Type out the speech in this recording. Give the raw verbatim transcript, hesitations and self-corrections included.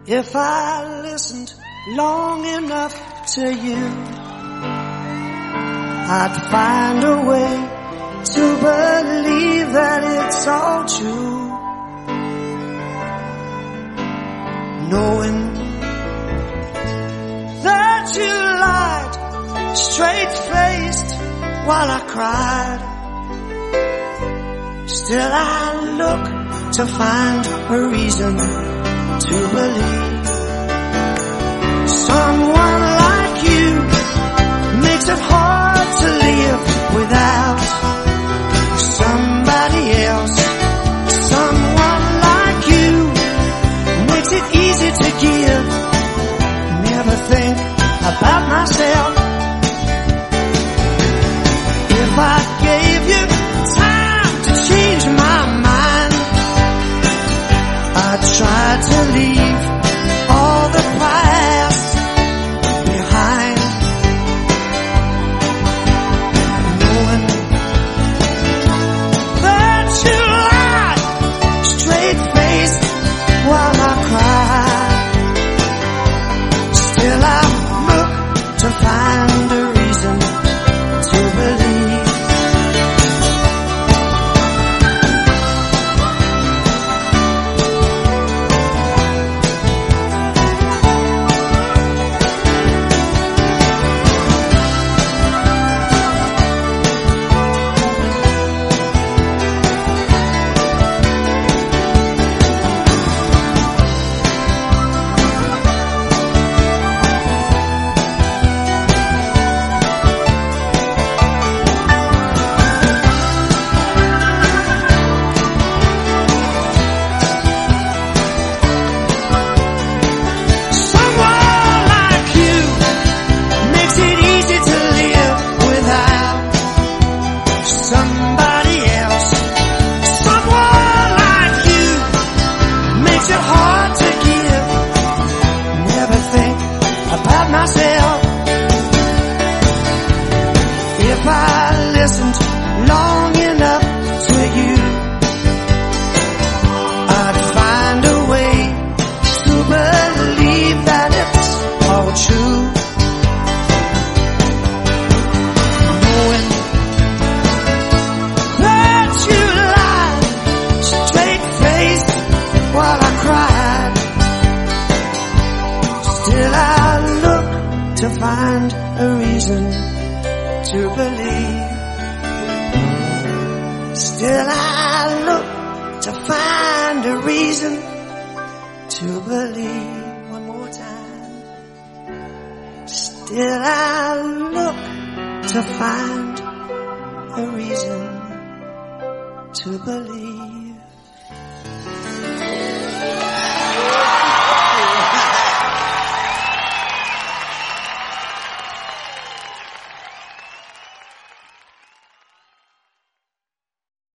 If I listened long enough to you, I'd find a way to believe that it's all true. Knowing that you lied straight-faced while I cried, still I look to find a reason to believe. Someone like you makes it hard to live without somebody else. Someone like you makes it easy to give. Never think about myself. If I gave you time to change my mind, I'd try to leave all the past behind. Knowing that you lied straight-faced while I cried, still I look to find a reason to believe. If I listened long enough to you, I'd find a way to believe that it's all true. Knowing that you lied straight-faced while I cried, still I look to find a reason to believe. Still I look to find a reason to believe. One more time. Still I look to find a reason to believe.